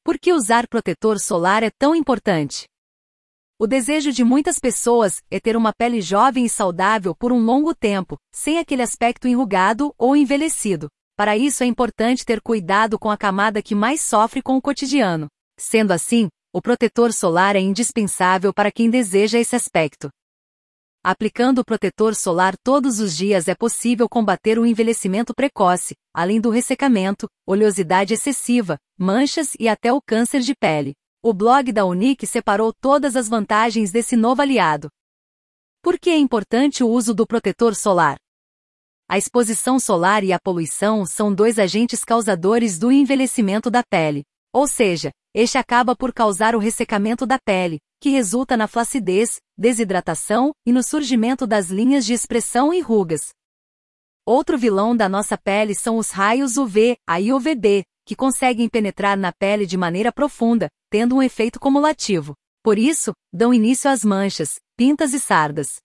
Por que usar protetor solar é tão importante? O desejo de muitas pessoas é ter uma pele jovem e saudável por um longo tempo, sem aquele aspecto enrugado ou envelhecido. Para isso é importante ter cuidado com a camada que mais sofre com o cotidiano. Sendo assim, o protetor solar é indispensável para quem deseja esse aspecto. Aplicando o protetor solar todos os dias é possível combater o envelhecimento precoce, além do ressecamento, oleosidade excessiva, manchas e até o câncer de pele. O blog da Unique separou todas as vantagens desse novo aliado. Por que é importante o uso do protetor solar? A exposição solar e a poluição são dois agentes causadores do envelhecimento da pele. Ou seja, este acaba por causar o ressecamento da pele, que resulta na flacidez, desidratação e no surgimento das linhas de expressão e rugas. Outro vilão da nossa pele são os raios UV, A e UVB, que conseguem penetrar na pele de maneira profunda, tendo um efeito cumulativo. Por isso, dão início às manchas, pintas e sardas.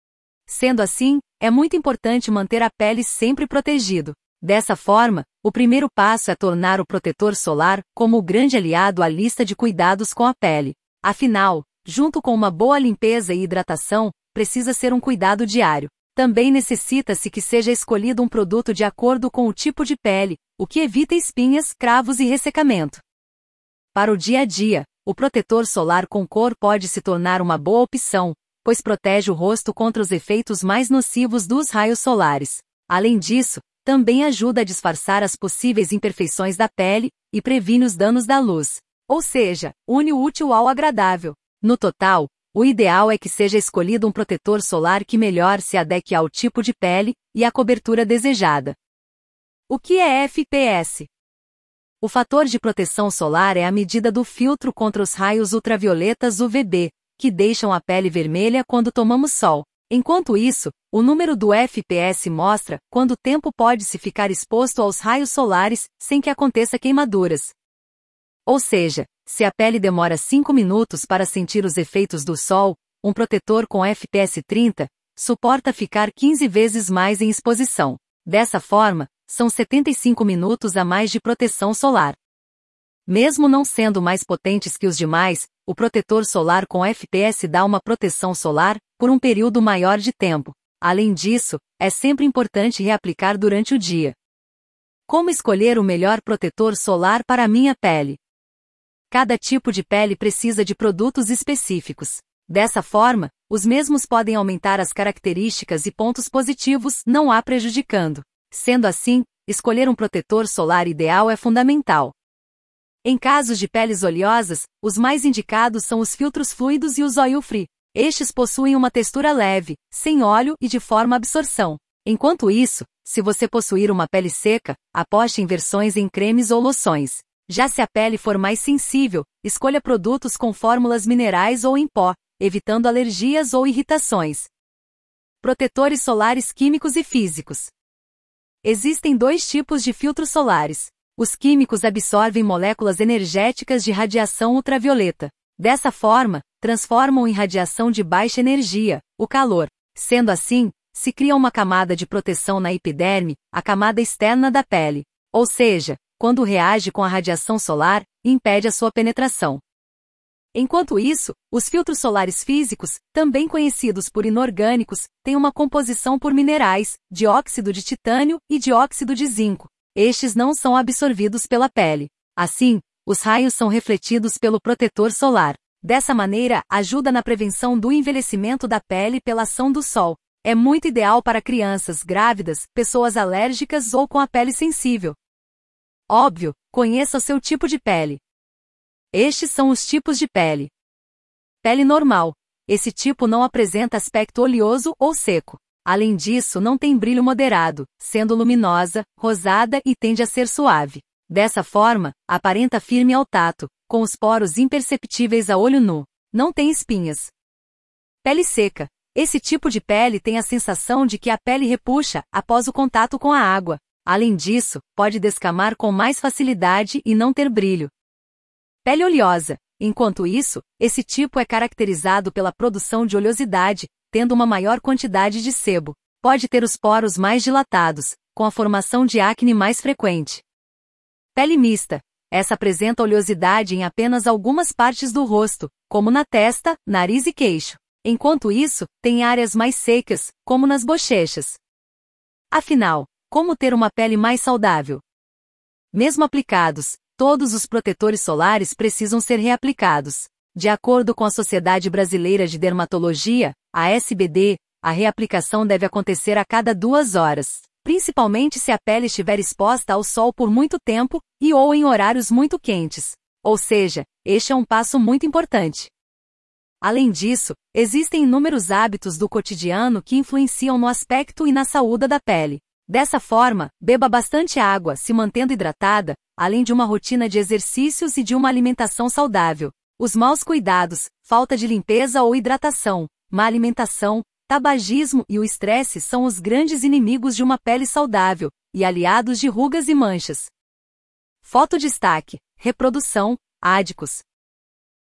Sendo assim, é muito importante manter a pele sempre protegida. Dessa forma, o primeiro passo é tornar o protetor solar como o grande aliado à lista de cuidados com a pele. Afinal, junto com uma boa limpeza e hidratação, precisa ser um cuidado diário. Também necessita-se que seja escolhido um produto de acordo com o tipo de pele, o que evita espinhas, cravos e ressecamento. Para o dia a dia, o protetor solar com cor pode se tornar uma boa opção, pois protege o rosto contra os efeitos mais nocivos dos raios solares. Além disso, também ajuda a disfarçar as possíveis imperfeições da pele e previne os danos da luz. Ou seja, une o útil ao agradável. No total, o ideal é que seja escolhido um protetor solar que melhor se adeque ao tipo de pele e à cobertura desejada. O que é FPS? O fator de proteção solar é a medida do filtro contra os raios ultravioletas UVB, que deixam a pele vermelha quando tomamos sol. Enquanto isso, o número do FPS mostra quanto tempo pode-se ficar exposto aos raios solares sem que aconteça queimaduras. Ou seja, se a pele demora 5 minutos para sentir os efeitos do sol, um protetor com FPS 30 suporta ficar 15 vezes mais em exposição. Dessa forma, são 75 minutos a mais de proteção solar. Mesmo não sendo mais potentes que os demais, o protetor solar com FPS dá uma proteção solar por um período maior de tempo. Além disso, é sempre importante reaplicar durante o dia. Como escolher o melhor protetor solar para a minha pele? Cada tipo de pele precisa de produtos específicos. Dessa forma, os mesmos podem aumentar as características e pontos positivos, não há prejudicando. Sendo assim, escolher um protetor solar ideal é fundamental. Em casos de peles oleosas, os mais indicados são os filtros fluidos e os oil-free. Estes possuem uma textura leve, sem óleo e de forma absorção. Enquanto isso, se você possuir uma pele seca, aposte em versões em cremes ou loções. Já se a pele for mais sensível, escolha produtos com fórmulas minerais ou em pó, evitando alergias ou irritações. Protetores solares químicos e físicos. Existem dois tipos de filtros solares. Os químicos absorvem moléculas energéticas de radiação ultravioleta. Dessa forma, transformam em radiação de baixa energia, o calor. Sendo assim, se cria uma camada de proteção na epiderme, a camada externa da pele. Ou seja, quando reage com a radiação solar, impede a sua penetração. Enquanto isso, os filtros solares físicos, também conhecidos por inorgânicos, têm uma composição por minerais, dióxido de titânio e dióxido de zinco. Estes não são absorvidos pela pele. Assim, os raios são refletidos pelo protetor solar. Dessa maneira, ajuda na prevenção do envelhecimento da pele pela ação do sol. É muito ideal para crianças, grávidas, pessoas alérgicas ou com a pele sensível. Óbvio, conheça o seu tipo de pele. Estes são os tipos de pele. Pele normal. Esse tipo não apresenta aspecto oleoso ou seco. Além disso, não tem brilho moderado, sendo luminosa, rosada e tende a ser suave. Dessa forma, aparenta firme ao tato, com os poros imperceptíveis a olho nu. Não tem espinhas. Pele seca. Esse tipo de pele tem a sensação de que a pele repuxa após o contato com a água. Além disso, pode descamar com mais facilidade e não ter brilho. Pele oleosa. Enquanto isso, esse tipo é caracterizado pela produção de oleosidade, tendo uma maior quantidade de sebo. Pode ter os poros mais dilatados, com a formação de acne mais frequente. Pele mista. Essa apresenta oleosidade em apenas algumas partes do rosto, como na testa, nariz e queixo. Enquanto isso, tem áreas mais secas, como nas bochechas. Afinal, como ter uma pele mais saudável? Mesmo aplicados, todos os protetores solares precisam ser reaplicados. De acordo com a Sociedade Brasileira de Dermatologia, a SBD, a reaplicação deve acontecer a cada 2 horas, principalmente se a pele estiver exposta ao sol por muito tempo ou em horários muito quentes. Ou seja, este é um passo muito importante. Além disso, existem inúmeros hábitos do cotidiano que influenciam no aspecto e na saúde da pele. Dessa forma, beba bastante água, se mantendo hidratada, além de uma rotina de exercícios e de uma alimentação saudável. Os maus cuidados, falta de limpeza ou hidratação, má alimentação, tabagismo e o estresse são os grandes inimigos de uma pele saudável, e aliados de rugas e manchas. Foto destaque: reprodução, ádicos.